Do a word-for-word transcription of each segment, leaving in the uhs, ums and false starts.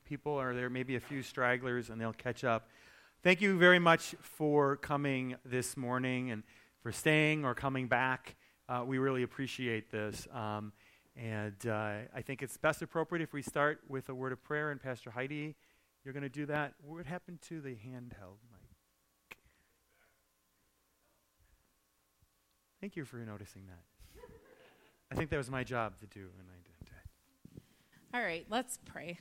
people, or there may be a few stragglers, and they'll catch up. Thank you very much for coming this morning and for staying or coming back. Uh, we really appreciate this. Um, and uh, I think it's best appropriate if we start with a word of prayer. And Pastor Heidi, you're going to do that. What happened to the handheld mic? Thank you for noticing that. I think that was my job to do, and I did that. All right, let's pray.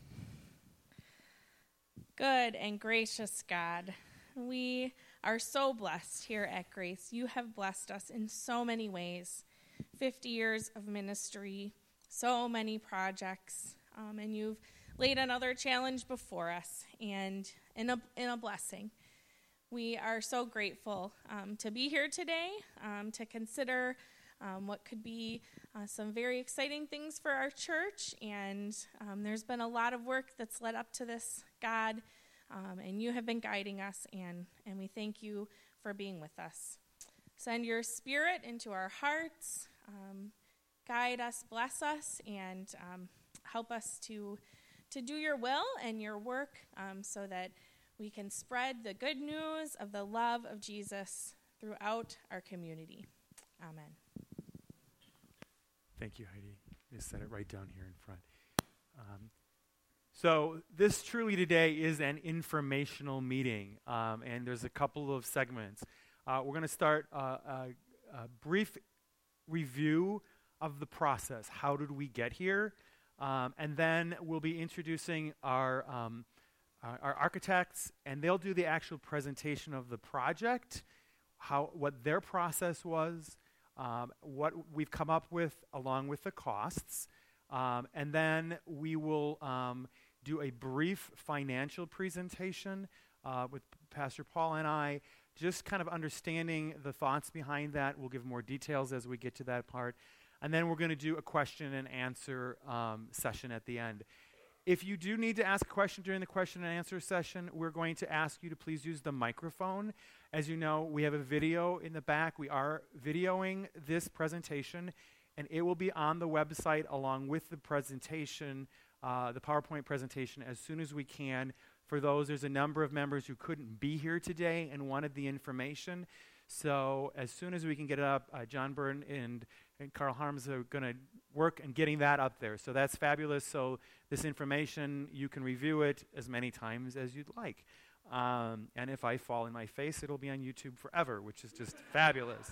Good and gracious God, we are so blessed here at Grace. You have blessed us in so many ways. fifty years of ministry, so many projects, um, and you've laid another challenge before us, and in a, in a blessing. We are so grateful um, to be here today, um, to consider um, what could be uh, some very exciting things for our church, and um, there's been a lot of work that's led up to this, God, um, and you have been guiding us, and, and we thank you for being with us. Send your spirit into our hearts, um, guide us, bless us, and um, help us to, to do your will and your work um, so that we can spread the good news of the love of Jesus throughout our community. Amen. Thank you, Heidi. Just set it right down here in front. Um, so this truly today is an informational meeting, um, and there's a couple of segments. Uh, we're going to start uh, a, a brief review of the process. How did we get here? Um, and then we'll be introducing our, um, our our architects, and they'll do the actual presentation of the project, how what their process was, Um, what we've come up with along with the costs, um, and then we will um, do a brief financial presentation uh, with Pastor Paul and I, just kind of understanding the thoughts behind that. We'll give more details as we get to that part, and then we're going to do a question and answer um, session at the end. If you do need to ask a question during the question and answer session, we're going to ask you to please use the microphone. As you know, we have a video in the back. We are videoing this presentation, and it will be on the website along with the presentation, uh, the PowerPoint presentation, as soon as we can. For those, there's a number of members who couldn't be here today and wanted the information. So as soon as we can get it up, uh, John Byrne and, and Carl Harms are going to work on getting that up there. So that's fabulous. So this information, you can review it as many times as you'd like. Um, and if I fall in my face, it'll be on YouTube forever, which is just fabulous.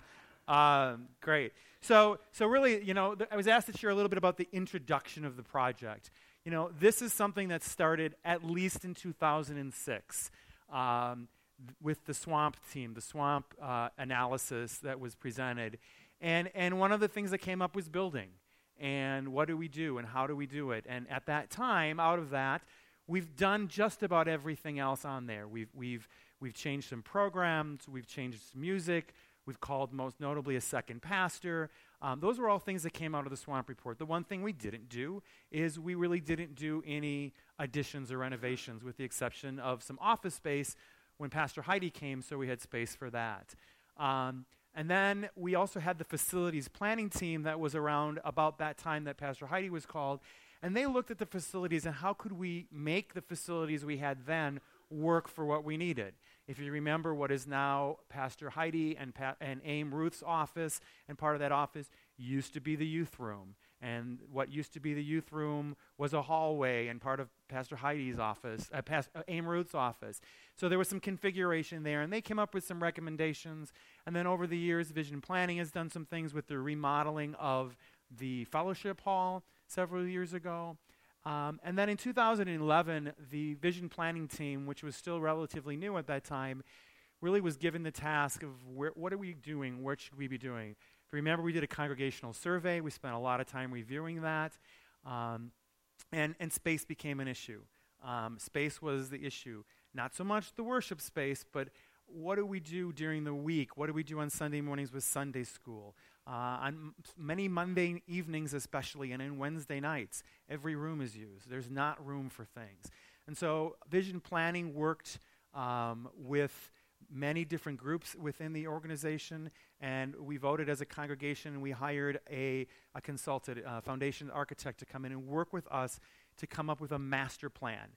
Um, great. So, so really, you know, th- I was asked to share a little bit about the introduction of the project. You know, this is something that started at least in two thousand six um, th- with the SWAMP team, the SWAMP uh, analysis that was presented. And, and one of the things that came up was building. And what do we do, and how do we do it? And at that time, out of that, we've done just about everything else on there. We've we've we've changed some programs. We've changed some music. We've called most notably a second pastor. Um, those were all things that came out of the SWAMP report. The one thing we didn't do is we really didn't do any additions or renovations, with the exception of some office space when Pastor Heidi came, so we had space for that. Um, and then we also had the facilities planning team that was around about that time that Pastor Heidi was called. And they looked at the facilities and how could we make the facilities we had then work for what we needed. If you remember, what is now Pastor Heidi and, pa- and Aim Ruth's office, and part of that office used to be the youth room. And what used to be the youth room was a hallway and part of Pastor Heidi's office, uh, Pas- uh, Aim Ruth's office. So there was some configuration there, and they came up with some recommendations. And then over the years, Vision Planning has done some things with the remodeling of the fellowship hall several years ago. Um, and then in two thousand eleven, the Vision Planning team, which was still relatively new at that time, really was given the task of where, what are we doing, what should we be doing? If you remember, we did a congregational survey. We spent a lot of time reviewing that. Um, and, and space became an issue. Um, space was the issue. Not so much the worship space, but what do we do during the week? What do we do on Sunday mornings with Sunday school? Uh, on m- many Monday evenings especially, and in Wednesday nights, every room is used. There's not room for things. And so Vision Planning worked um, with many different groups within the organization, and we voted as a congregation, and we hired a, a consultant, a foundation architect to come in and work with us to come up with a master plan.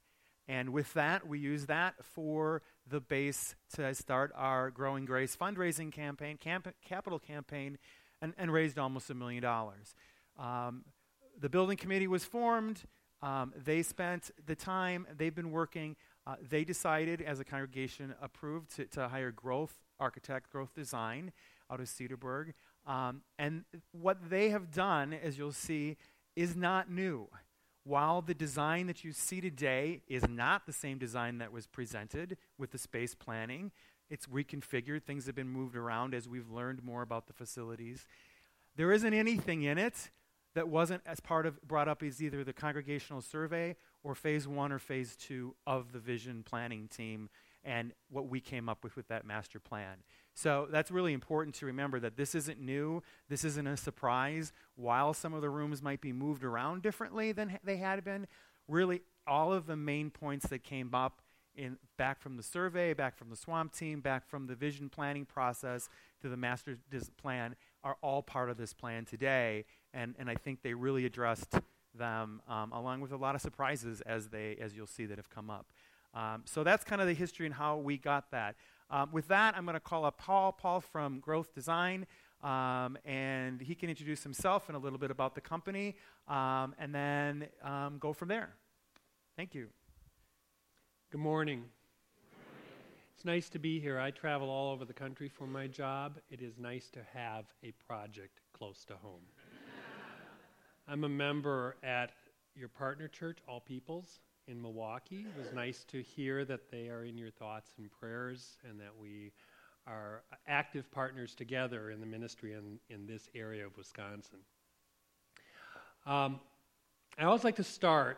And with that, we use that for the base to start our Growing Grace fundraising campaign, camp- capital campaign, and, and raised almost a million dollars. Um, the building committee was formed. Um, they spent the time, they've been working. Uh, they decided, as a congregation, approved to, to hire Growth Architect, Growth Design out of Cedarburg. Um, and what they have done, as you'll see, is not new. While the design that you see today is not the same design that was presented with the space planning, it's reconfigured. Things have been moved around as we've learned more about the facilities. There isn't anything in it that wasn't as part of brought up as either the congregational survey or phase one or phase two of the vision planning team and what we came up with with that master plan. So that's really important to remember, that this isn't new. This isn't a surprise. While some of the rooms might be moved around differently than ha- they had been, really all of the main points that came up in back from the survey, back from the SWAMP team, back from the vision planning process to the master dis- plan are all part of this plan today. And, and I think they really addressed them, um, along with a lot of surprises as they as you'll see that have come up. Um, so that's kind of the history and how we got that. Um, with that, I'm going to call up Paul, Paul from Growth Design, um, and he can introduce himself and a little bit about the company, um, and then um, go from there. Thank you. Good morning. It's nice to be here. I travel all over the country for my job. It is nice to have a project close to home. I'm a member at your partner church, All Peoples, in Milwaukee. It was nice to hear that they are in your thoughts and prayers, and that we are active partners together in the ministry in, in this area of Wisconsin. Um, I always like to start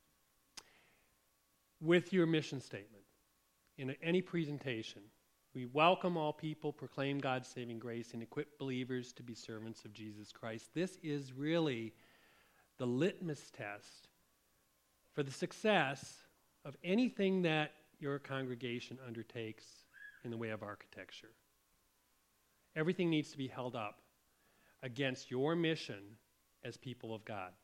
with your mission statement. In any presentation, we welcome all people, proclaim God's saving grace, and equip believers to be servants of Jesus Christ. This is really the litmus test for the success of anything that your congregation undertakes in the way of architecture. Everything needs to be held up against your mission as people of God.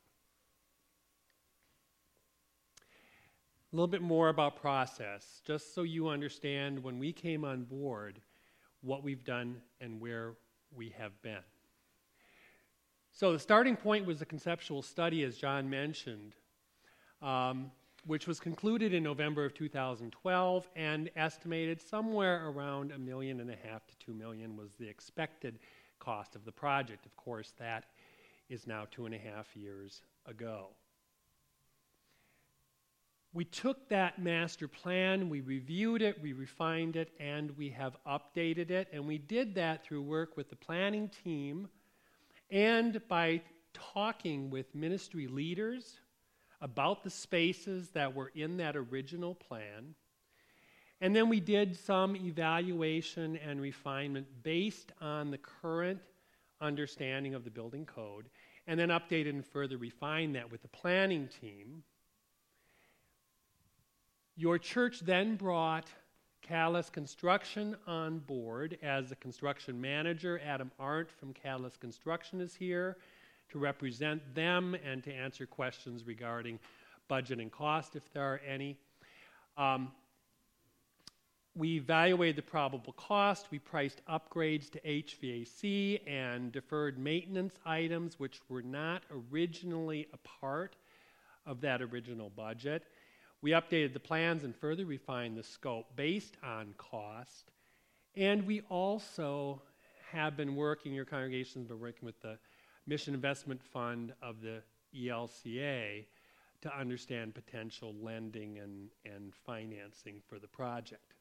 A little bit more about process, just so you understand when we came on board what we've done and where we have been. So the starting point was a conceptual study, as John mentioned, um, which was concluded in November of two thousand twelve and estimated somewhere around a million and a half to two million was the expected cost of the project. Of course, that is now two and a half years ago. We took that master plan, we reviewed it, we refined it, and we have updated it. And we did that through work with the planning team and by talking with ministry leaders about the spaces that were in that original plan. And then we did some evaluation and refinement based on the current understanding of the building code, and then updated and further refined that with the planning team. Your church then brought Catalyst Construction on board as the construction manager. Adam Arndt from Catalyst Construction is here to represent them and to answer questions regarding budget and cost, if there are any. Um, we evaluated the probable cost. We priced upgrades to H V A C and deferred maintenance items, which were not originally a part of that original budget. We updated the plans and further refined the scope based on cost. And we also have been working, your congregation has been working with the Mission Investment Fund of the E L C A to understand potential lending and, and financing for the project.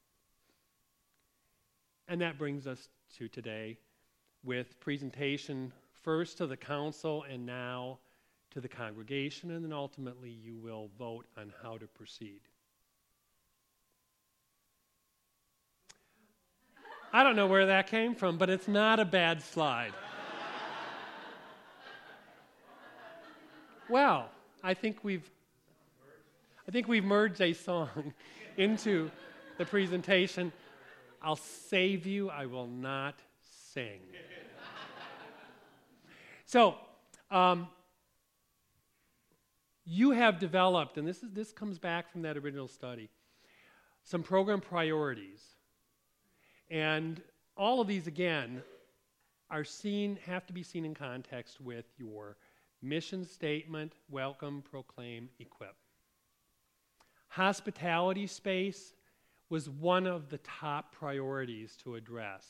And that brings us to today with presentation first to the council and now to the congregation, and then ultimately you will vote on how to proceed. I don't know where that came from, but it's not a bad slide. Well, I think we've I think we've merged a song into the presentation. I'll save you, I will not sing. So, um, you have developed, and this is this comes back from that original study, some program priorities. And all of these, again, are seen, have to be seen in context with your mission statement, welcome, proclaim, equip. Hospitality space was one of the top priorities to address.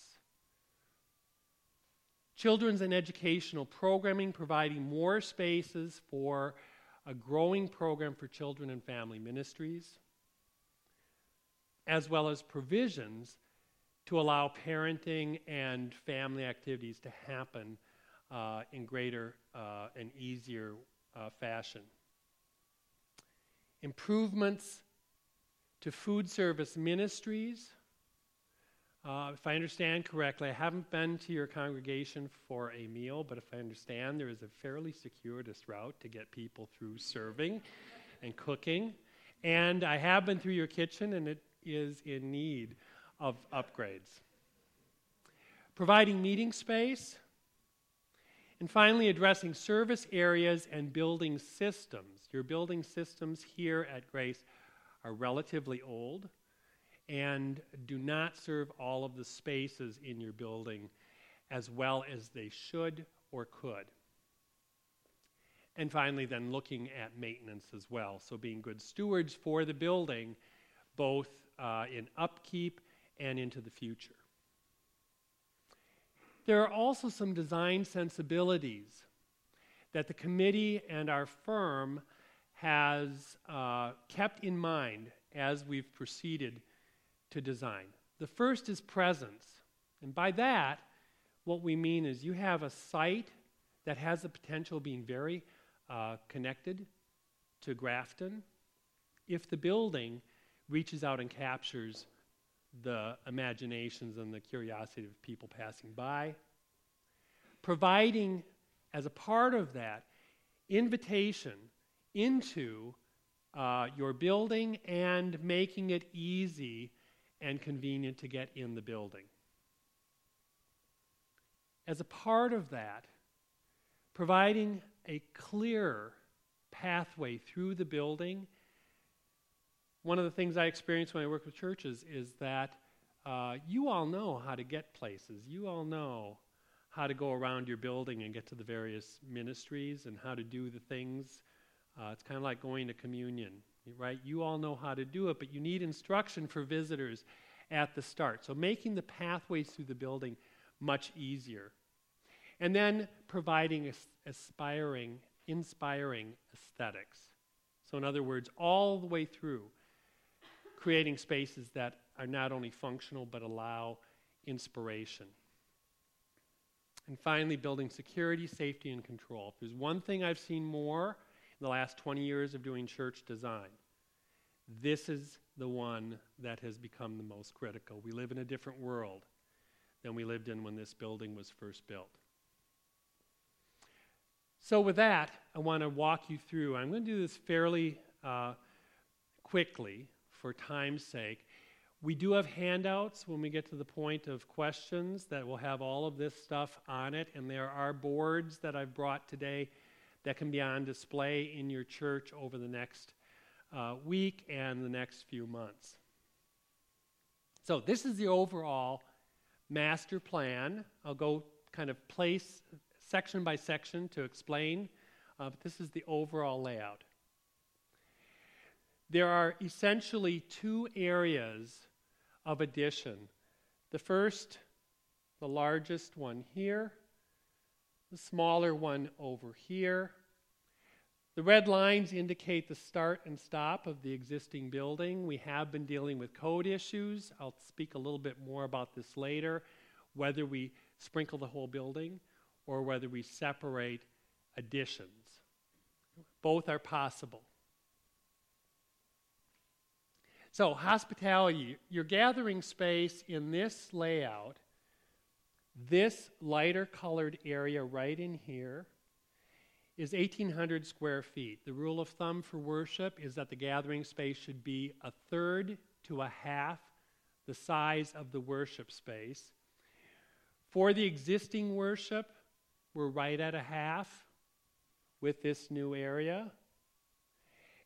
Children's and educational programming, providing more spaces for a growing program for children and family ministries, as well as provisions to allow parenting and family activities to happen uh, in greater uh, and easier uh, fashion. Improvements to food service ministries. Uh, if I understand correctly, I haven't been to your congregation for a meal, but if I understand, there is a fairly circuitous route to get people through serving and cooking. And I have been through your kitchen, and it is in need of upgrades. Providing meeting space. And finally, addressing service areas and building systems. Your building systems here at Grace are relatively old and do not serve all of the spaces in your building as well as they should or could. And finally, then looking at maintenance as well. So being good stewards for the building, both uh, in upkeep and into the future. There are also some design sensibilities that the committee and our firm has uh, kept in mind as we've proceeded to design. The first is presence. And by that, what we mean is you have a site that has the potential of being very uh, connected to Grafton if the building reaches out and captures the imaginations and the curiosity of people passing by. Providing, as a part of that, invitation into uh, your building and making it easy and convenient to get in the building. As a part of that, providing a clear pathway through the building. One of the things I experience when I work with churches is that uh, you all know how to get places. You all know how to go around your building and get to the various ministries and how to do the things. Uh, it's kind of like going to communion, right? You all know how to do it, but you need instruction for visitors at the start. So making the pathways through the building much easier. And then providing as- aspiring, inspiring aesthetics. So in other words, all the way through, creating spaces that are not only functional but allow inspiration. And finally, building security, safety, and control. If there's one thing I've seen more in the last twenty years of doing church design, this is the one that has become the most critical. We live in a different world than we lived in when this building was first built. So with that, I want to walk you through. I'm going to do this fairly uh, quickly for time's sake. We do have handouts when we get to the point of questions that will have all of this stuff on it, and there are boards that I've brought today that can be on display in your church over the next uh, week and the next few months. So this is the overall master plan. I'll go kind of place section by section to explain, uh, but this is the overall layout. There are essentially two areas of addition. The first, the largest one here, the smaller one over here. The red lines indicate the start and stop of the existing building. We have been dealing with code issues. I'll speak a little bit more about this later, whether we sprinkle the whole building or whether we separate additions. Both are possible. So, hospitality, your gathering space in this layout, this lighter colored area right in here, is eighteen hundred square feet. The rule of thumb for worship is that the gathering space should be a third to a half the size of the worship space. For the existing worship, we're right at a half with this new area.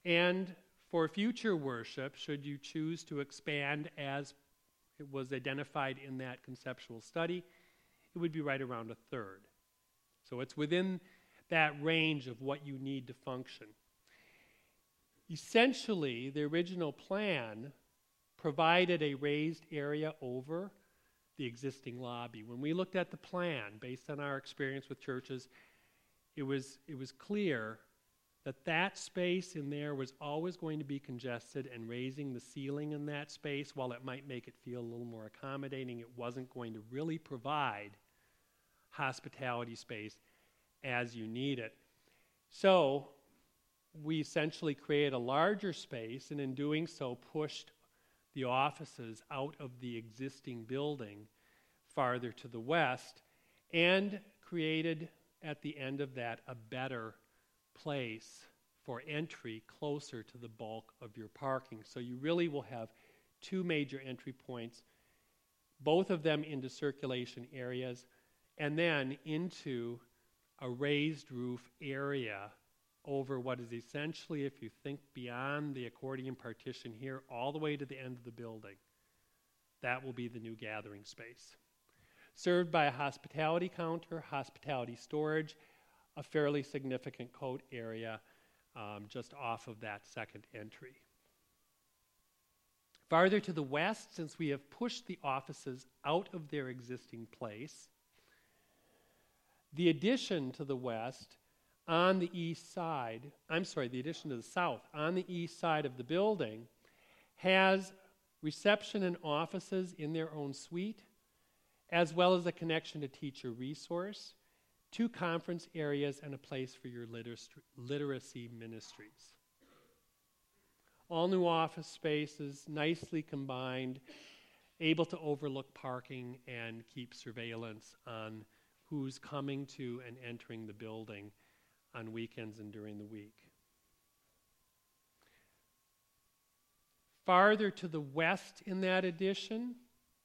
And for future worship, should you choose to expand as it was identified in that conceptual study, it would be right around a third. So it's within that range of what you need to function. Essentially, the original plan provided a raised area over the existing lobby. When we looked at the plan, based on our experience with churches, it was, it was clear that that space in there was always going to be congested, and raising the ceiling in that space, while it might make it feel a little more accommodating, it wasn't going to really provide hospitality space as you need it. So we essentially created a larger space, and in doing so pushed the offices out of the existing building farther to the west, and created at the end of that a better place for entry closer to the bulk of your parking. So you really will have two major entry points, both of them into circulation areas, and then into a raised roof area over what is essentially, if you think beyond the accordion partition here, all the way to the end of the building. That will be the new gathering space. Served by a hospitality counter, hospitality storage, a fairly significant coat area um, just off of that second entry. Farther to the west, since we have pushed the offices out of their existing place, the addition to the west on the east side, I'm sorry, the addition to the south, on the east side of the building, has reception and offices in their own suite, as well as a connection to teacher resource, two conference areas, and a place for your liter- literacy ministries. All new office spaces, nicely combined, able to overlook parking and keep surveillance on who's coming to and entering the building on weekends and during the week. Farther to the west in that addition,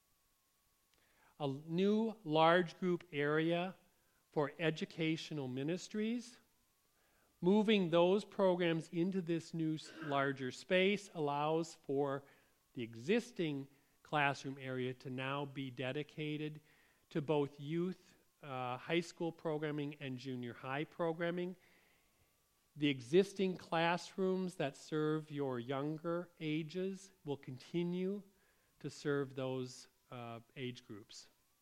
a new large group area for educational ministries. Moving those programs into this new larger space allows for the existing classroom area to now be dedicated to both youth, uh, high school programming and junior high programming. The existing classrooms that serve your younger ages will continue to serve those uh, age groups.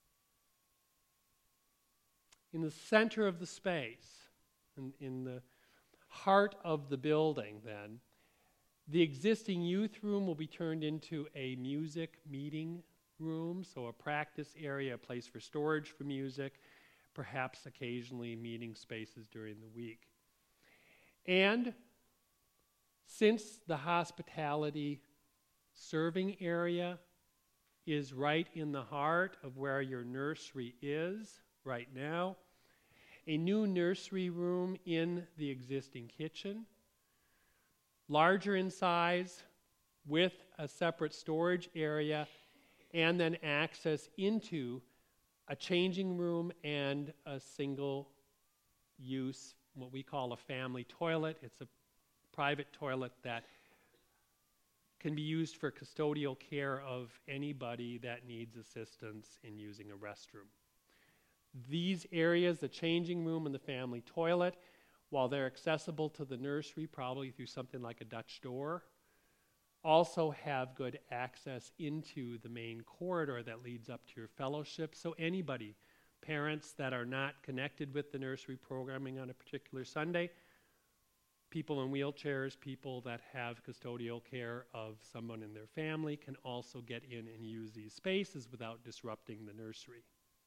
In the center of the space, in, in the heart of the building then, the existing youth room will be turned into a music meeting room, so a practice area, a place for storage for music, perhaps occasionally meeting spaces during the week. And since the hospitality serving area is right in the heart of where your nursery is right now, a new nursery room in the existing kitchen, larger in size, with a separate storage area, and then access into a changing room and a single use, what we call a family toilet. It's a private toilet that can be used for custodial care of anybody that needs assistance in using a restroom. These areas, the changing room and the family toilet, while they're accessible to the nursery, probably through something like a Dutch door, also have good access into the main corridor that leads up to your fellowship. So anybody, parents that are not connected with the nursery programming on a particular Sunday, people in wheelchairs, people that have custodial care of someone in their family, can also get in and use these spaces without disrupting the nursery.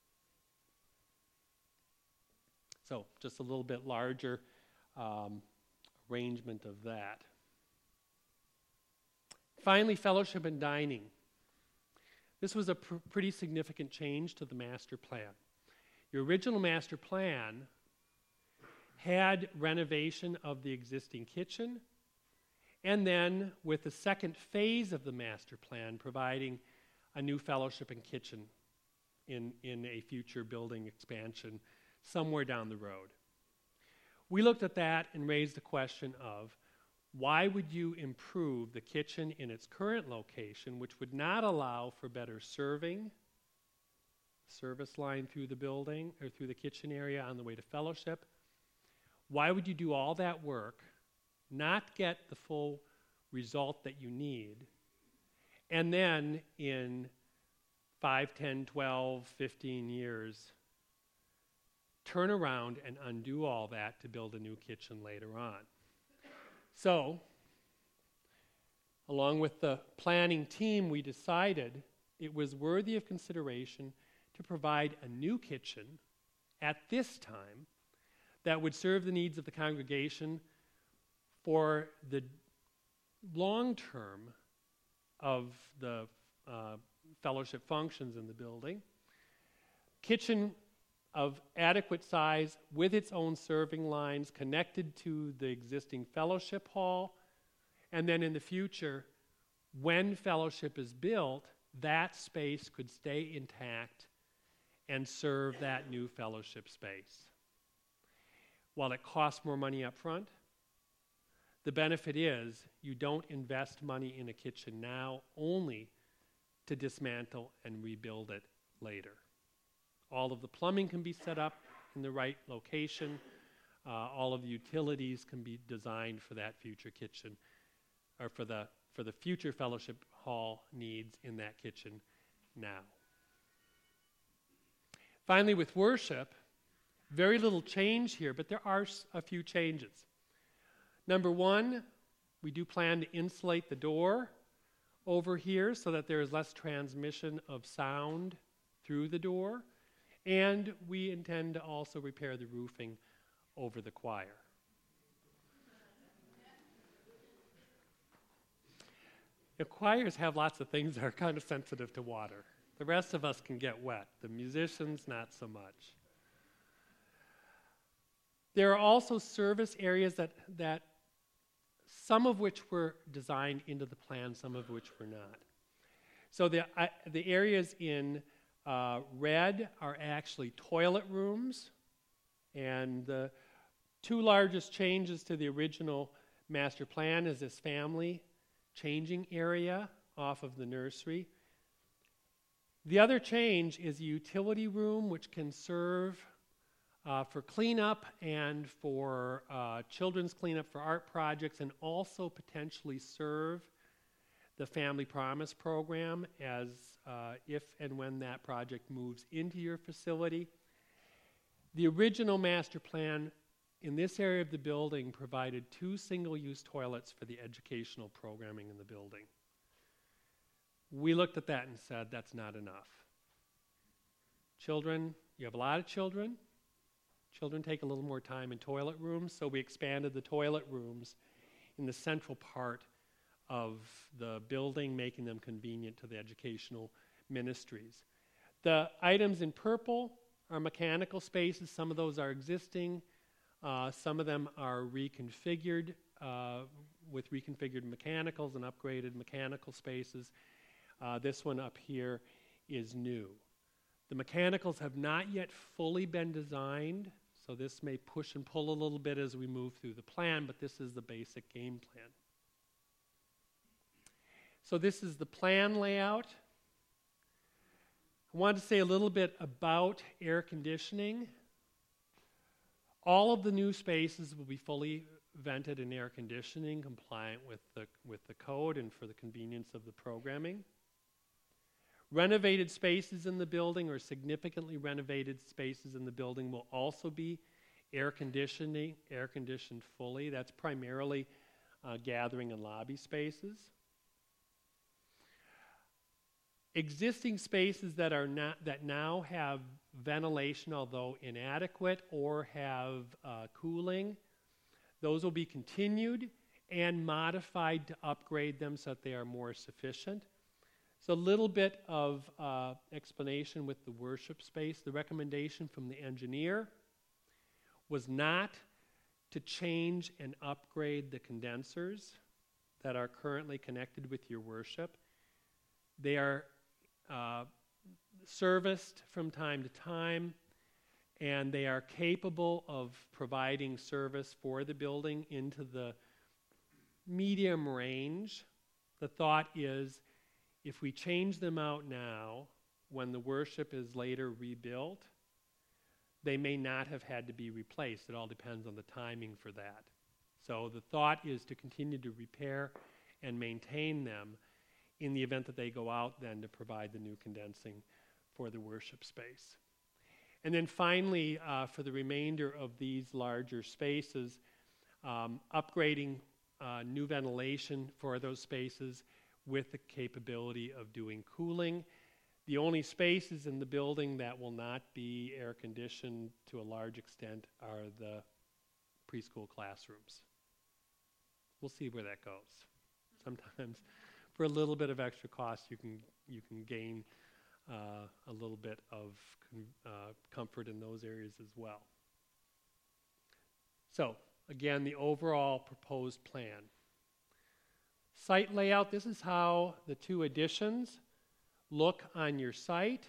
So just a little bit larger um, arrangement of that. Finally, fellowship and dining. This was a pr- pretty significant change to the master plan. Your original master plan had renovation of the existing kitchen, and then with the second phase of the master plan, providing a new fellowship and kitchen in, in a future building expansion somewhere down the road. We looked at that and raised the question of, why would you improve the kitchen in its current location, which would not allow for better serving, service line through the building or through the kitchen area on the way to fellowship? Why would you do all that work, not get the full result that you need, and then in five, ten, twelve, fifteen years, turn around and undo all that to build a new kitchen later on? So, along with the planning team, we decided it was worthy of consideration to provide a new kitchen at this time that would serve the needs of the congregation for the long term of the uh, fellowship functions in the building. Kitchen of adequate size with its own serving lines connected to the existing fellowship hall. And then in the future, when fellowship is built, that space could stay intact and serve that new fellowship space. While it costs more money up front, the benefit is you don't invest money in a kitchen now only to dismantle and rebuild it later. All of the plumbing can be set up in the right location. Uh, all of the utilities can be designed for that future kitchen, or for the, for the future fellowship hall needs in that kitchen now. Finally, with worship, very little change here, but there are a few changes. Number one, we do plan to insulate the door over here so that there is less transmission of sound through the door. And we intend to also repair the roofing over the choir. The choirs have lots of things that are kind of sensitive to water. The rest of us can get wet. The musicians, not so much. There are also service areas that, that some of which were designed into the plan, some of which were not. So the, uh, the areas in Uh, red are actually toilet rooms, and the two largest changes to the original master plan is this family changing area off of the nursery. The other change is a utility room, which can serve uh, for cleanup and for uh, children's cleanup for art projects, and also potentially serve the Family Promise program as uh, if and when that project moves into your facility. The original master plan in this area of the building provided two single-use toilets for the educational programming in the building. We looked at that and said, that's not enough. Children, you have a lot of children. Children take a little more time in toilet rooms, so we expanded the toilet rooms in the central part of the building, making them convenient to the educational ministries. The items in purple are mechanical spaces. Some of those are existing. Uh, some of them are reconfigured uh, with reconfigured mechanicals and upgraded mechanical spaces. Uh, this one up here is new. The mechanicals have not yet fully been designed, so this may push and pull a little bit as we move through the plan, but this is the basic game plan. So this is the plan layout. I wanted to say a little bit about air conditioning. All of the new spaces will be fully vented and air conditioning, compliant with the, with the code and for the convenience of the programming. Renovated spaces in the building, or significantly renovated spaces in the building, will also be air conditioning, air conditioned fully. That's primarily uh, gathering and lobby spaces. Existing spaces that are not that now have ventilation, although inadequate, or have uh, cooling, those will be continued and modified to upgrade them so that they are more sufficient. So a little bit of uh, explanation with the worship space. The recommendation from the engineer was not to change and upgrade the condensers that are currently connected with your worship. They are uh, serviced from time to time, and they are capable of providing service for the building into the medium range. The thought is, if we change them out now, when the worship is later rebuilt, they may not have had to be replaced. It all depends on the timing for that. So the thought is to continue to repair and maintain them in the event that they go out then to provide the new condensing for the worship space. And then finally, uh, for the remainder of these larger spaces, um, upgrading uh, new ventilation for those spaces with the capability of doing cooling. The only spaces in the building that will not be air conditioned to a large extent are the preschool classrooms. We'll see where that goes. Sometimes for a little bit of extra cost you can you can gain uh, a little bit of com- uh, comfort in those areas as well. So again, the overall proposed plan. Site layout, this is how the two additions look on your site.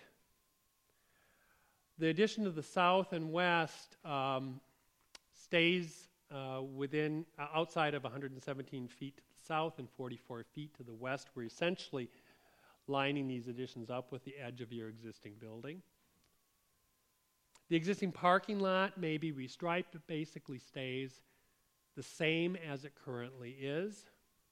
The addition to the south and west um, stays uh, within, uh, outside of one hundred seventeen feet to the south and forty-four feet to the west. We're essentially lining these additions up with the edge of your existing building. The existing parking lot may be restriped, but basically stays the same as it currently is.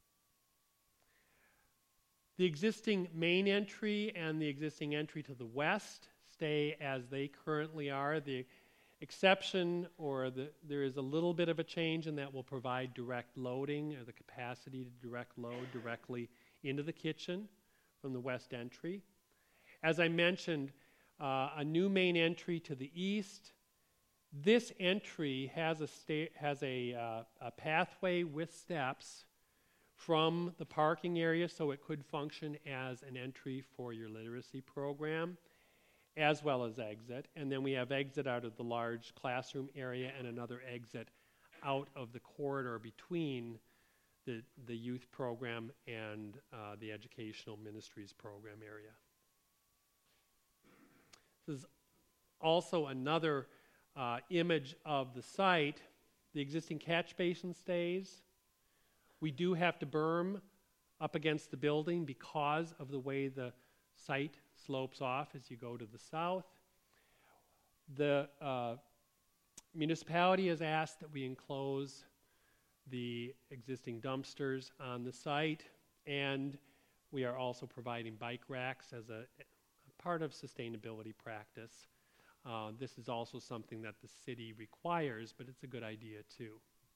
The existing main entry and the existing entry to the west stay as they currently are. The exception, or the, there is a little bit of a change, and that will provide direct loading, or the capacity to direct load directly into the kitchen from the west entry. As I mentioned, uh, a new main entry to the east. This entry has a, sta- has a, uh, a pathway with steps from the parking area, so it could function as an entry for your literacy program, as well as exit. And then we have exit out of the large classroom area and another exit out of the corridor between the, the youth program and uh, the educational ministries program area. This is also another uh, image of the site. The existing catch basin stays. We do have to berm up against the building because of the way the site slopes off as you go to the south. The uh, municipality has asked that we enclose the existing dumpsters on the site, and we are also providing bike racks as a, a part of sustainability practice. Uh, this is also something that the city requires, but it's a good idea too.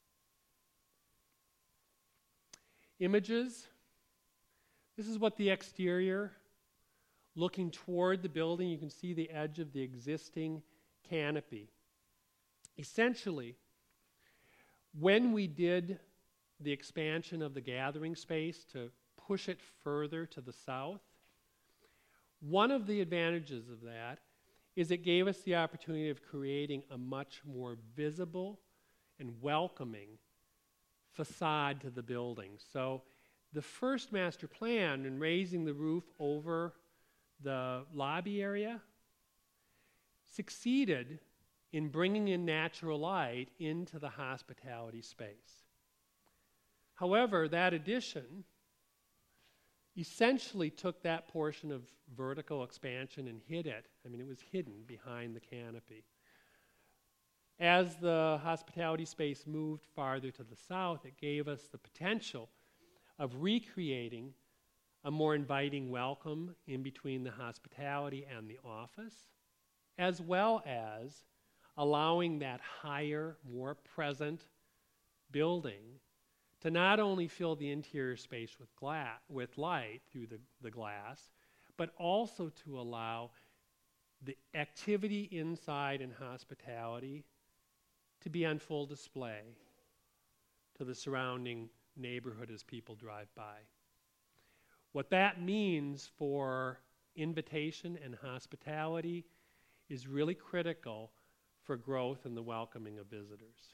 Images. This is what the exterior, looking toward the building, you can see the edge of the existing canopy. Essentially, when we did the expansion of the gathering space to push it further to the south, one of the advantages of that is it gave us the opportunity of creating a much more visible and welcoming facade to the building. So the first master plan in raising the roof over the lobby area succeeded in bringing in natural light into the hospitality space. However, that addition essentially took that portion of vertical expansion and hid it. I mean, it was hidden behind the canopy. As the hospitality space moved farther to the south, it gave us the potential of recreating a more inviting welcome in between the hospitality and the office, as well as allowing that higher, more present building to not only fill the interior space with, gla- with light through the, the glass, but also to allow the activity inside in hospitality to be on full display to the surrounding neighborhood as people drive by. What that means for invitation and hospitality is really critical for growth and the welcoming of visitors.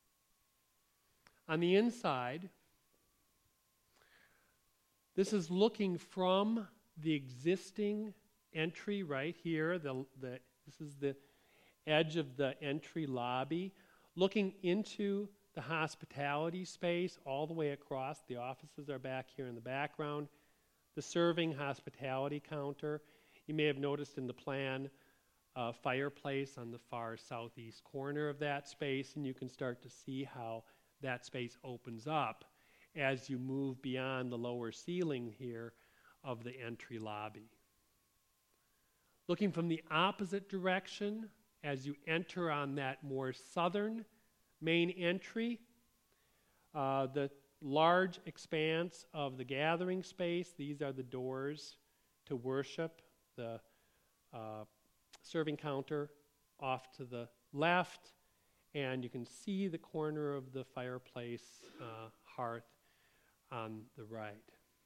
On the inside, this is looking from the existing entry right here. The, the, this is the edge of the entry lobby, looking into the hospitality space all the way across. The offices are back here in the background. The serving hospitality counter. You may have noticed in the plan a fireplace on the far southeast corner of that space, and you can start to see how that space opens up as you move beyond the lower ceiling here of the entry lobby. Looking from the opposite direction, as you enter on that more southern main entry, uh, the large expanse of the gathering space, these are the doors to worship, the uh, serving counter off to the left, and you can see the corner of the fireplace uh, hearth on the right.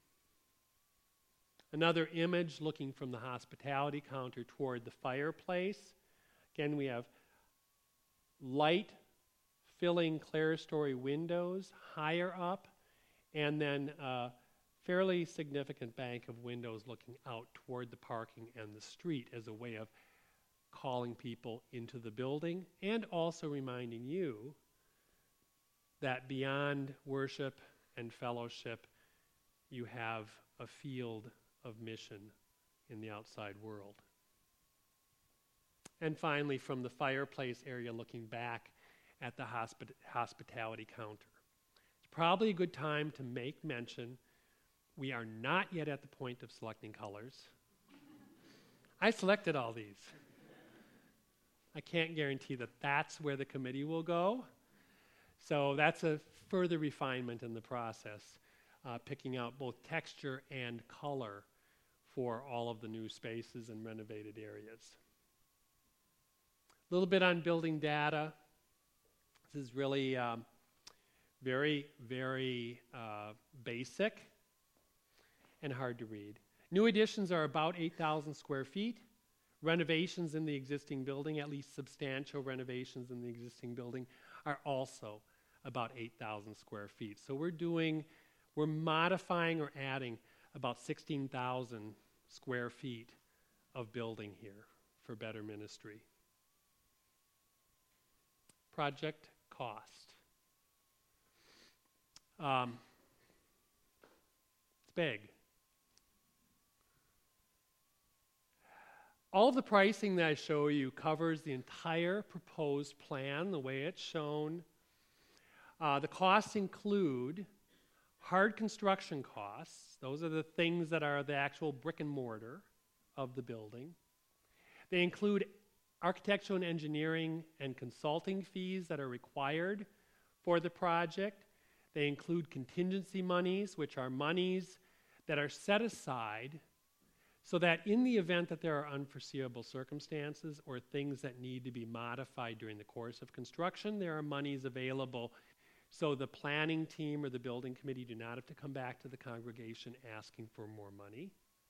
Another image looking from the hospitality counter toward the fireplace. Again, we have light filling clerestory windows higher up, and then a fairly significant bank of windows looking out toward the parking and the street as a way of calling people into the building, and also reminding you that beyond worship and fellowship, you have a field of mission in the outside world. And finally, from the fireplace area, looking back at the hospi- hospitality counter. It's probably a good time to make mention we are not yet at the point of selecting colors. I selected all these. I can't guarantee that that's where the committee will go. So that's a further refinement in the process, uh, picking out both texture and color for all of the new spaces and renovated areas. A little bit on building data. This is really um, very, very uh, basic and hard to read. New additions are about eight thousand square feet. Renovations in the existing building, at least substantial renovations in the existing building, are also about eight thousand square feet. So we're doing, we're modifying or adding about sixteen thousand square feet of building here for better ministry. Project cost. Um, it's big. All the pricing that I show you covers the entire proposed plan, the way it's shown. Uh, the costs include hard construction costs. Those are the things that are the actual brick and mortar of the building. They include architectural and engineering and consulting fees that are required for the project. They include contingency monies, which are monies that are set aside so that in the event that there are unforeseeable circumstances or things that need to be modified during the course of construction, there are monies available so the planning team or the building committee do not have to come back to the congregation asking for more money.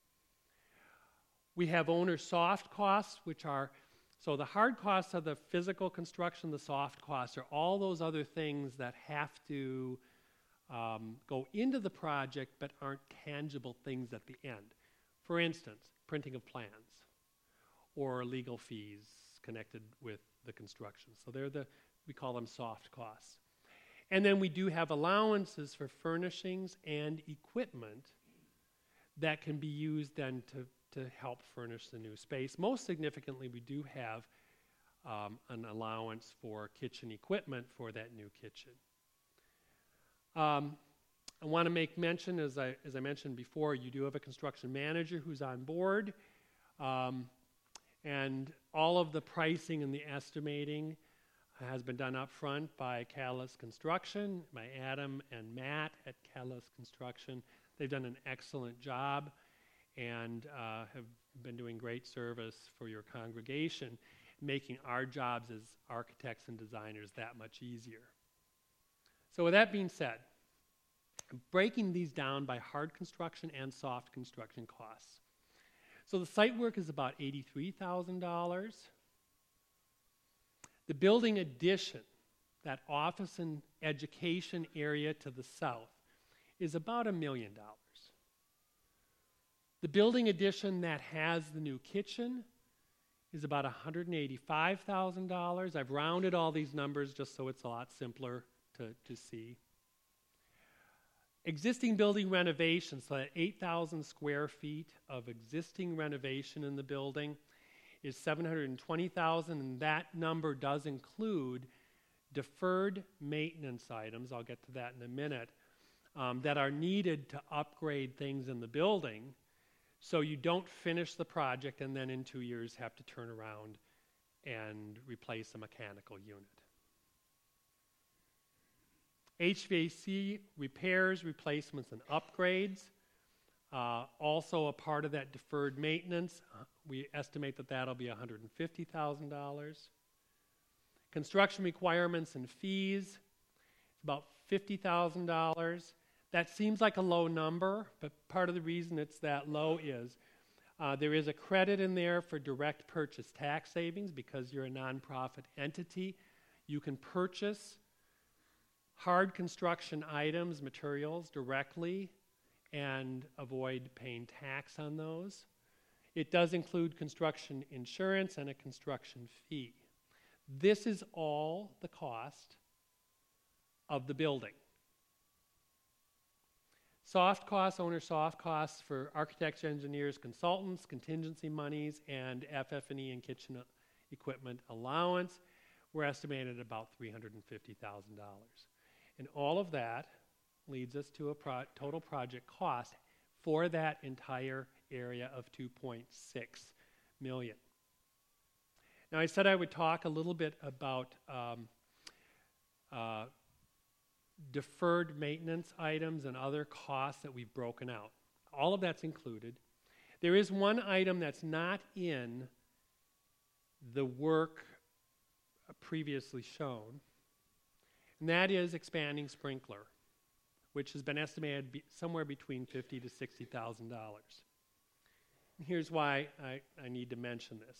We have owner soft costs, which are, so the hard costs are the physical construction, the soft costs are all those other things that have to um, go into the project but aren't tangible things at the end. For instance, printing of plans or legal fees connected with the construction. So they're the, we call them soft costs. And then we do have allowances for furnishings and equipment that can be used then to, to help furnish the new space. Most significantly, we do have um, an allowance for kitchen equipment for that new kitchen. Um, I want to make mention, as I, as I mentioned before, you do have a construction manager who's on board, um, and all of the pricing and the estimating has been done up front by Catalyst Construction, by Adam and Matt at Catalyst Construction. They've done an excellent job and uh, have been doing great service for your congregation, making our jobs as architects and designers that much easier. So with that being said, I'm breaking these down by hard construction and soft construction costs. So the site work is about eighty-three thousand dollars. The building addition, that office and education area to the south, is about a million dollars. The building addition that has the new kitchen is about one hundred eighty-five thousand dollars. I've rounded all these numbers just so it's a lot simpler to, to see. Existing building renovation, so that eight thousand square feet of existing renovation in the building is seven hundred twenty thousand, and that number does include deferred maintenance items, I'll get to that in a minute, um, that are needed to upgrade things in the building, so you don't finish the project and then in two years have to turn around and replace a mechanical unit. H V A C repairs, replacements, and upgrades. Uh, also a part of that deferred maintenance. Uh, we estimate that that'll be one hundred fifty thousand dollars. Construction requirements and fees, it's about fifty thousand dollars. That seems like a low number, but part of the reason it's that low is uh, there is a credit in there for direct purchase tax savings because you're a nonprofit entity. You can purchase hard construction items, materials directly and avoid paying tax on those. It does include construction insurance and a construction fee. This is all the cost of the building. Soft costs, owner soft costs for architects, engineers, consultants, contingency monies, and F F and E and kitchen equipment allowance were estimated at about three hundred fifty thousand dollars. And all of that leads us to a pro- total project cost for that entire area of two point six million dollars. Now, I said I would talk a little bit about um, uh, deferred maintenance items and other costs that we've broken out. All of that's included. There is one item that's not in the work previously shown, and that is expanding sprinkler, which has been estimated be somewhere between fifty thousand to sixty thousand dollars. Here's why I, I need to mention this.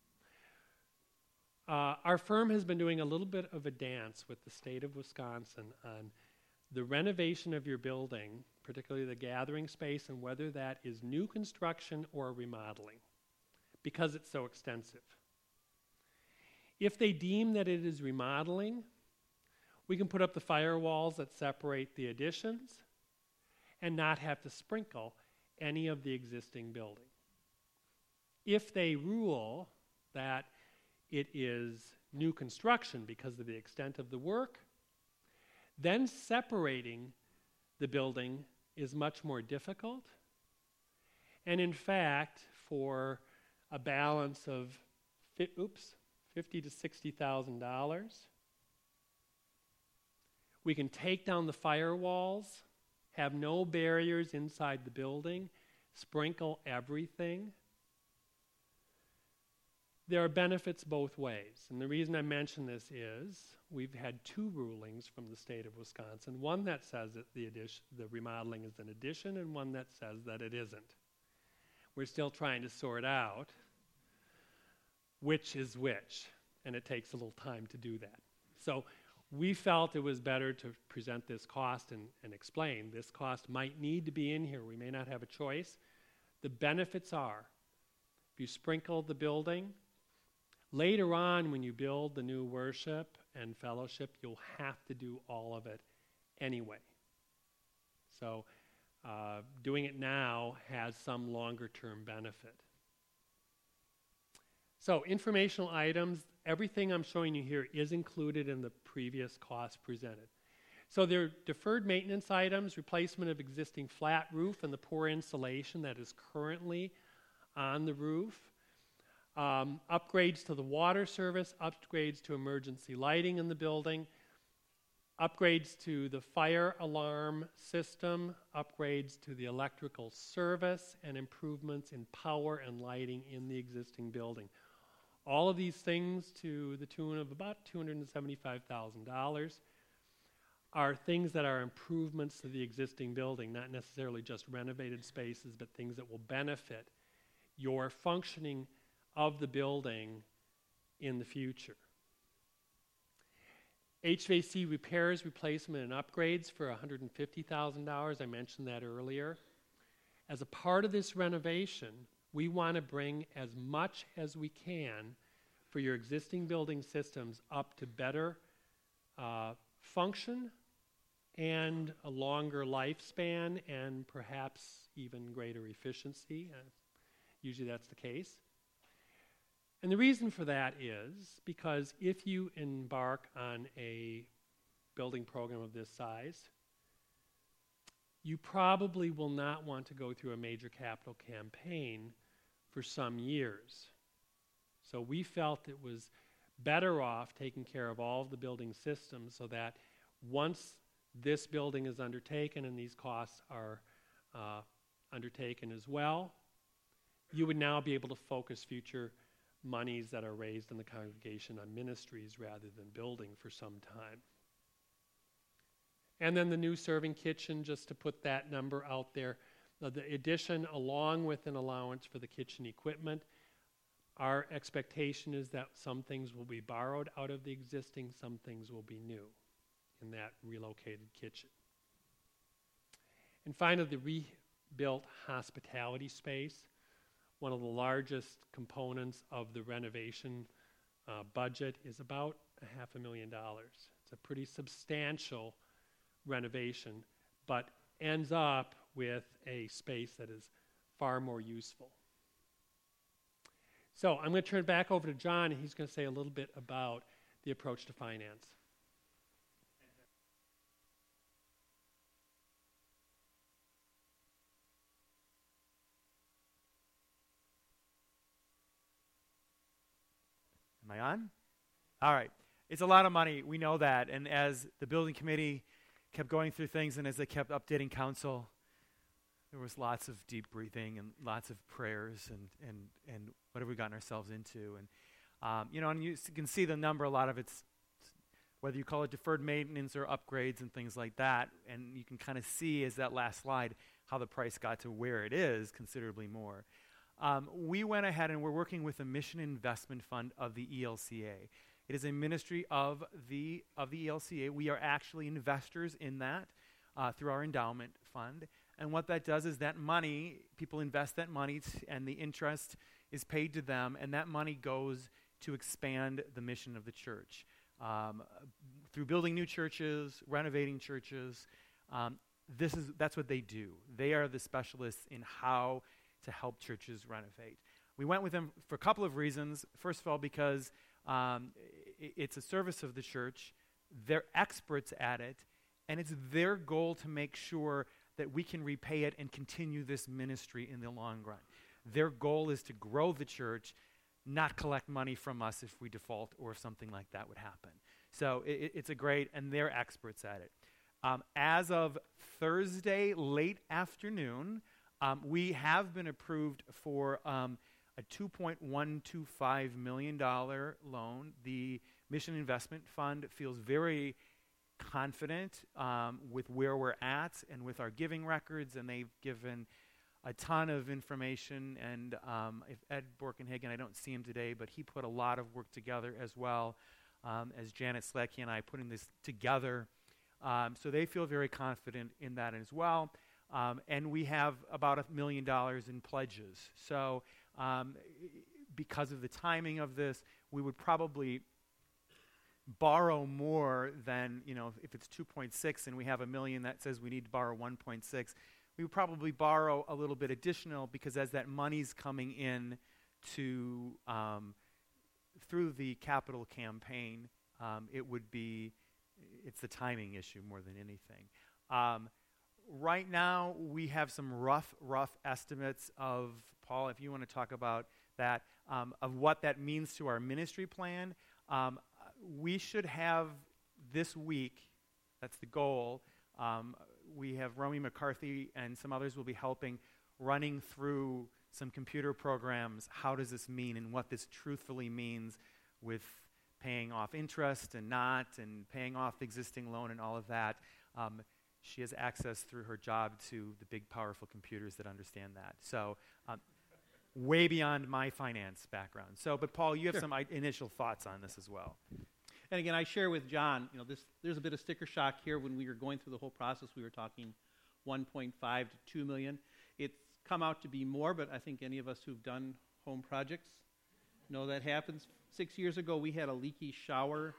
Uh, our firm has been doing a little bit of a dance with the state of Wisconsin on the renovation of your building, particularly the gathering space, and whether that is new construction or remodeling, because it's so extensive. If they deem that it is remodeling, we can put up the firewalls that separate the additions and not have to sprinkle any of the existing building. If they rule that it is new construction because of the extent of the work, then separating the building is much more difficult. And in fact, for a balance of fi- oops, fifty thousand to sixty thousand dollars, we can take down the firewalls, have no barriers inside the building, sprinkle everything. There are benefits both ways. And the reason I mention this is we've had two rulings from the state of Wisconsin, one that says that the, addition, the remodeling is an addition and one that says that it isn't. We're still trying to sort out which is which, and it takes a little time to do that. So we felt it was better to present this cost and, and explain this cost might need to be in here. We may not have a choice. The benefits are, if you sprinkle the building, later on when you build the new worship and fellowship, you'll have to do all of it anyway. So uh, doing it now has some longer term benefit. So informational items, everything I'm showing you here is included in the previous cost presented. So there are deferred maintenance items, replacement of existing flat roof and the poor insulation that is currently on the roof, um, upgrades to the water service, upgrades to emergency lighting in the building, upgrades to the fire alarm system, upgrades to the electrical service, and improvements in power and lighting in the existing building. All of these things to the tune of about two hundred seventy-five thousand dollars are things that are improvements to the existing building, not necessarily just renovated spaces, but things that will benefit your functioning of the building in the future. H V A C repairs, replacement, and upgrades for one hundred fifty thousand dollars. I mentioned that earlier. As a part of this renovation, we want to bring as much as we can for your existing building systems up to better uh, function and a longer lifespan and perhaps even greater efficiency. Uh, usually that's the case. And the reason for that is because if you embark on a building program of this size, you probably will not want to go through a major capital campaign for some years. So we felt it was better off taking care of all of the building systems so that once this building is undertaken and these costs are uh, undertaken as well, you would now be able to focus future monies that are raised in the congregation on ministries rather than building for some time. And then the new serving kitchen, just to put that number out there, uh, the addition along with an allowance for the kitchen equipment, our expectation is that some things will be borrowed out of the existing, some things will be new in that relocated kitchen. And finally, the rebuilt hospitality space, one of the largest components of the renovation uh, budget, is about a half a million dollars. It's a pretty substantial renovation, but ends up with a space that is far more useful. So I'm going to turn it back over to John, and he's going to say a little bit about the approach to finance. Am I on? All right. It's a lot of money. We know that. And as the building committee kept going through things and as they kept updating council, there was lots of deep breathing and lots of prayers and, and, and what have we gotten ourselves into. And, um, you know, and you s- can see the number, a lot of it's, whether you call it deferred maintenance or upgrades and things like that. And you can kind of see as that last slide how the price got to where it is, considerably more. Um, we went ahead and we're working with the Mission Investment Fund of the E L C A. It is a ministry of the of the E L C A. We are actually investors in that uh, through our endowment fund. And what that does is that money, people invest that money t- and the interest is paid to them, and that money goes to expand the mission of the church. Um, through building new churches, renovating churches, um, this is that's what they do. They are the specialists in how to help churches renovate. We went with them for a couple of reasons. First of all, because um, i- it's a service of the church. They're experts at it, and it's their goal to make sure that we can repay it and continue this ministry in the long run. Their goal is to grow the church, not collect money from us if we default or if something like that would happen. So it, it's a great, and they're experts at it. Um, as of Thursday late afternoon, um, we have been approved for um, a two point one two five million dollars loan. The Mission Investment Fund feels very confident um, with where we're at and with our giving records, and they've given a ton of information. And um, if Ed Borkenhagen, I don't see him today, but he put a lot of work together as well um, as Janet Slecki and I putting this together. Um, so they feel very confident in that as well. Um, and we have about a million dollars in pledges. So um, because of the timing of this, we would probably borrow more than, you know, if it's two point six and we have a million that says we need to borrow one point six, we would probably borrow a little bit additional, because as that money's coming in to um, through the capital campaign, um, it would be, it's the timing issue more than anything. Um, right now, we have some rough, rough estimates of, Paul, if you want to talk about that, um, of what that means to our ministry plan. Um, we should have this week, that's the goal, um, we have Romy McCarthy and some others will be helping, running through some computer programs. How does this mean and what this truthfully means with paying off interest and not, and paying off the existing loan and all of that. Um, she has access through her job to the big, powerful computers that understand that. So um, way beyond my finance background. So, but Paul, you have Sure. some I- initial thoughts on this as well. And again, I share with John, you know, this, there's a bit of sticker shock here. When we were going through the whole process, we were talking one point five to two million. It's come out to be more, but I think any of us who've done home projects know that happens. Six years ago, we had a leaky shower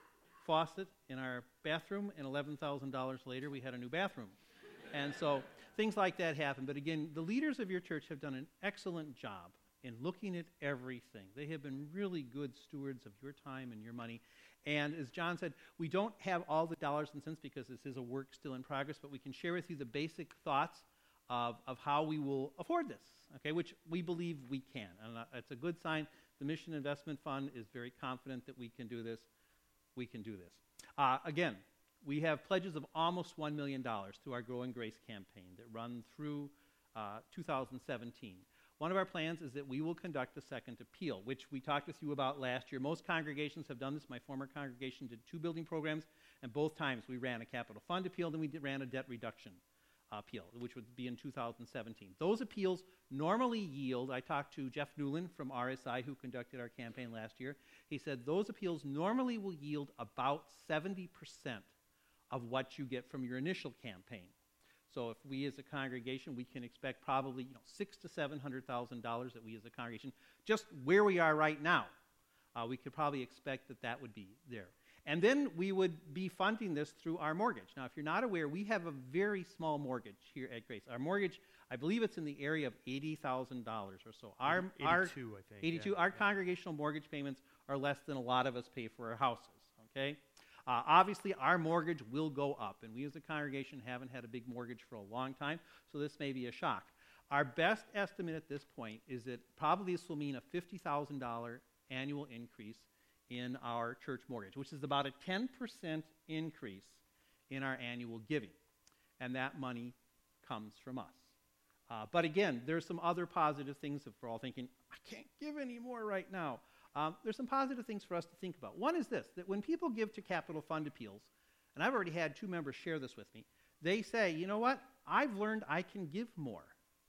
faucet in our bathroom, and eleven thousand dollars later, we had a new bathroom. And so things like that happen. But again, the leaders of your church have done an excellent job in looking at everything. They have been really good stewards of your time and your money. And as John said, we don't have all the dollars and cents because this is a work still in progress, but we can share with you the basic thoughts of, of how we will afford this, okay, which we believe we can. And uh, it's a good sign. The Mission Investment Fund is very confident that we can do this. We can do this. Uh, again, we have pledges of almost one million dollars through our Growing Grace campaign that run through uh, two thousand seventeen. One of our plans is that we will conduct a second appeal, which we talked with you about last year. Most congregations have done this. My former congregation did two building programs, and both times we ran a capital fund appeal, then we did, ran a debt reduction appeal, which would be in two thousand seventeen. Those appeals normally yield, I talked to Jeff Newland from R S I, who conducted our campaign last year. He said those appeals normally will yield about seventy percent of what you get from your initial campaign. So if we as a congregation, we can expect probably you know, six to seven hundred thousand dollars that we as a congregation, just where we are right now, uh, we could probably expect that that would be there. And then we would be funding this through our mortgage. Now, if you're not aware, we have a very small mortgage here at Grace. Our mortgage, I believe it's in the area of eighty thousand dollars or so. Our, eighty-two, our, I think. eighty-two. Yeah. Our yeah. congregational mortgage payments are less than a lot of us pay for our houses, okay? Uh, obviously, our mortgage will go up, and we as a congregation haven't had a big mortgage for a long time, so this may be a shock. Our best estimate at this point is that probably this will mean a fifty thousand dollars annual increase in our church mortgage, which is about a ten percent increase in our annual giving, and that money comes from us. Uh, but again, there's some other positive things if we're all thinking, I can't give any more right now. Um, there's some positive things for us to think about. One is this, that when people give to capital fund appeals, and I've already had two members share this with me, they say, you know what, I've learned I can give more.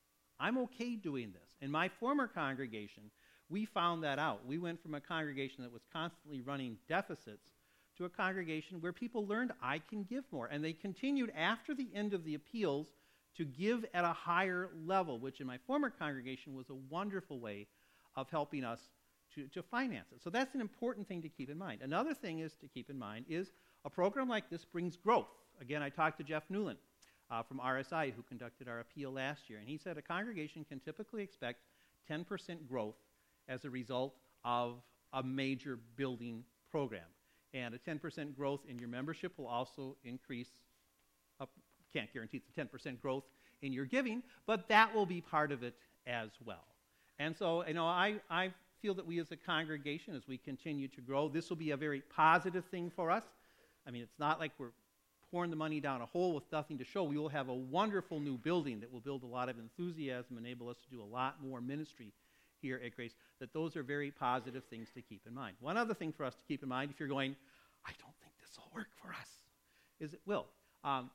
I'm okay doing this. In my former congregation, we found that out. We went from a congregation that was constantly running deficits to a congregation where people learned I can give more. And they continued after the end of the appeals to give at a higher level, which in my former congregation was a wonderful way of helping us to, to finance it. So that's an important thing to keep in mind. Another thing is to keep in mind is a program like this brings growth. Again, I talked to Jeff Newland uh, from R S I, who conducted our appeal last year, and he said a congregation can typically expect ten percent growth as a result of a major building program. And a ten percent growth in your membership will also increase, up, can't guarantee it's a ten percent growth in your giving, but that will be part of it as well. And so, you know, I, I feel that we as a congregation, as we continue to grow, this will be a very positive thing for us. I mean, it's not like we're pouring the money down a hole with nothing to show. We will have a wonderful new building that will build a lot of enthusiasm, enable us to do a lot more ministry here at Grace, that those are very positive things to keep in mind. One other thing for us to keep in mind, if you're going, I don't think this will work for us, is it will. Um,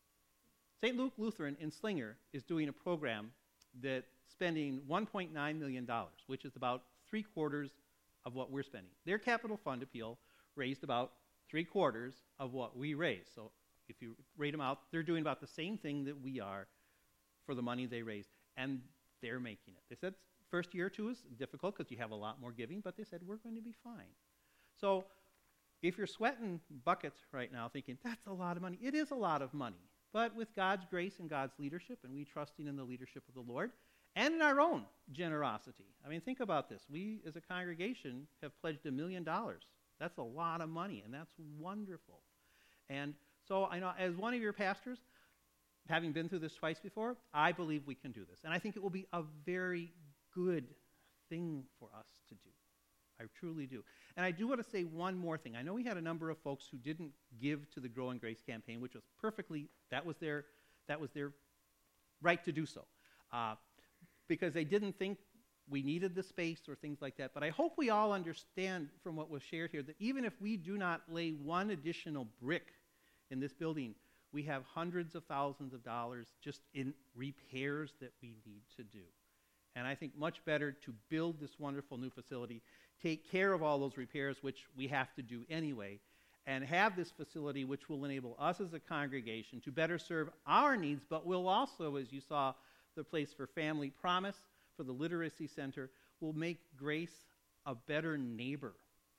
Saint Luke Lutheran in Slinger is doing a program that's spending one point nine million dollars, which is about three quarters of what we're spending. Their capital fund appeal raised about three quarters of what we raised. So if you rate them out, they're doing about the same thing that we are for the money they raised, and they're making it. They said first year or two is difficult because you have a lot more giving, but they said we're going to be fine. So if you're sweating buckets right now thinking, that's a lot of money, it is a lot of money. But with God's grace and God's leadership, and we trusting in the leadership of the Lord, and in our own generosity. I mean, think about this. We, as a congregation, have pledged a million dollars. That's a lot of money, and that's wonderful. And so, I know, as one of your pastors, having been through this twice before, I believe we can do this. And I think it will be a very good thing for us to do. I truly do. And I do want to say one more thing. I know we had a number of folks who didn't give to the Growing Grace campaign, which was perfectly, that was their, that was their right to do so. Uh, because they didn't think we needed the space or things like that. But I hope we all understand from what was shared here that even if we do not lay one additional brick in this building, we have hundreds of thousands of dollars just in repairs that we need to do. And I think much better to build this wonderful new facility, take care of all those repairs, which we have to do anyway, and have this facility which will enable us as a congregation to better serve our needs, but will also, as you saw, the place for Family Promise, for the Literacy Center, will make Grace a better neighbor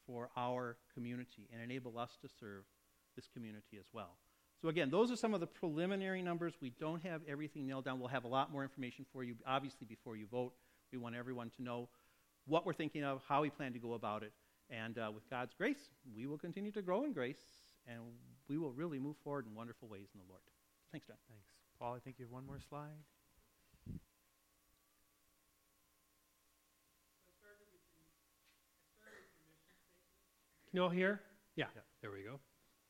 for our community and enable us to serve this community as well. So again, those are some of the preliminary numbers. We don't have everything nailed down. We'll have a lot more information for you, obviously, before you vote. We want everyone to know what we're thinking of, how we plan to go about it. And uh, with God's grace, we will continue to grow in grace, and we will really move forward in wonderful ways in the Lord. Thanks, John. Thanks. Paul, I think you have one more slide. Can you all hear? Yeah, Yeah. there we go.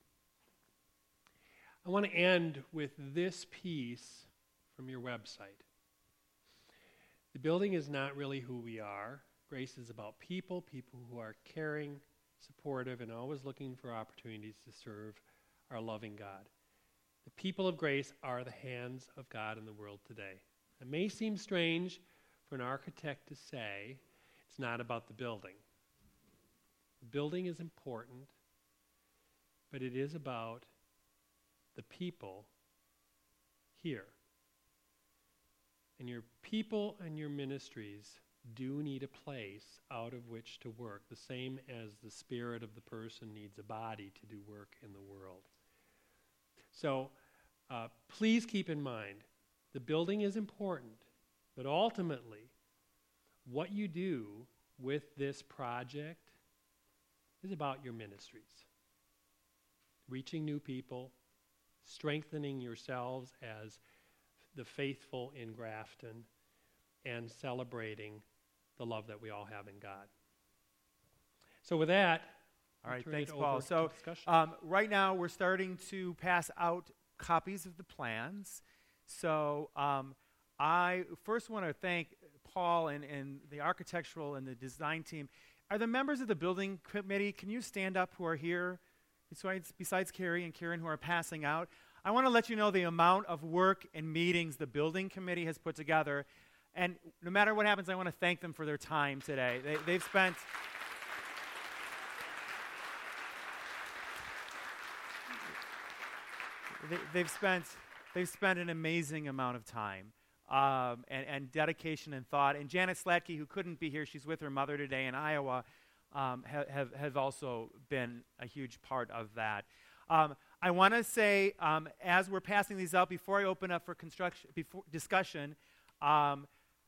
I want to end with this piece from your website. The building is not really who we are. Grace is about people, people who are caring, supportive, and always looking for opportunities to serve our loving God. The people of Grace are the hands of God in the world today. It may seem strange for an architect to say it's not about the building. The building is important, but it is about the people here. And your people and your ministries do need a place out of which to work, the same as the spirit of the person needs a body to do work in the world. So uh, please keep in mind, the building is important, but ultimately, what you do with this project is about your ministries. Reaching new people, strengthening yourselves as the faithful in Grafton, and celebrating the love that we all have in God. So with that, All I'll right, turn thanks, it Paul. over So to discussion. um, right now we're starting to pass out copies of the plans. So um, I first want to thank Paul and, and the architectural and the design team. Are the members of the building committee, can you stand up who are here, besides, besides Carrie and Karen who are passing out? I want to let you know the amount of work and meetings the building committee has put together. And no matter what happens, I want to thank them for their time today. They, they've spent... they, they've spent they've spent an amazing amount of time um, and, and dedication and thought. And Janet Slatke, who couldn't be here, she's with her mother today in Iowa, um, ha, have, have also been a huge part of that. Um, I want to say, um, as we're passing these out, before I open up for construction, before discussion, um,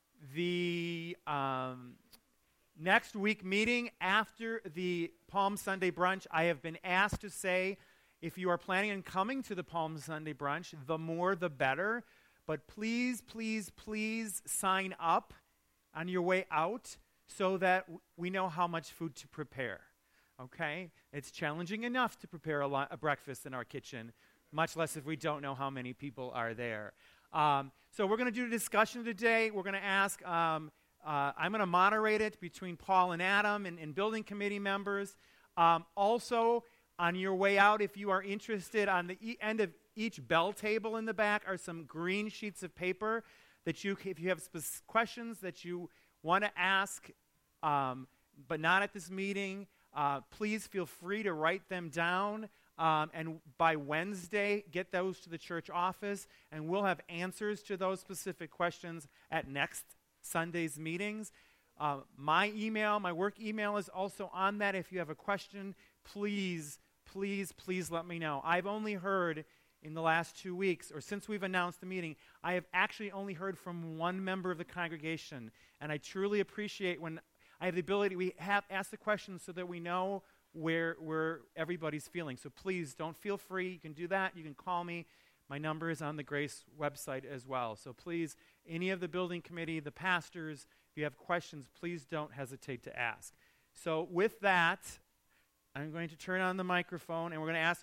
the um, next week meeting after the Palm Sunday brunch, I have been asked to say, if you are planning on coming to the Palm Sunday brunch, the more the better. But please, please, please sign up on your way out so that w- we know how much food to prepare. Okay? It's challenging enough to prepare a, lo- a breakfast in our kitchen, much less if we don't know how many people are there. Um, so we're going to do a discussion today. We're going to ask, um, uh, I'm going to moderate it between Paul and Adam and, and building committee members. Um, also, on your way out, if you are interested, on the e- end of each bell table in the back are some green sheets of paper that you, if you have sp- questions that you want to ask, um, but not at this meeting, uh, please feel free to write them down. Um, and by Wednesday, get those to the church office, and we'll have answers to those specific questions at next Sunday's meetings. Uh, my email, my work email is also on that. If you have a question, please, please, please let me know. I've only heard in the last two weeks, or since we've announced the meeting, I have actually only heard from one member of the congregation, and I truly appreciate when I have the ability, we have ask the questions so that we know where where everybody's feeling. So please don't feel free. You can do that. You can call me. My number is on the Grace website as well. So please, any of the building committee, the pastors, if you have questions, please don't hesitate to ask. So with that, I'm going to turn on the microphone, and we're going to ask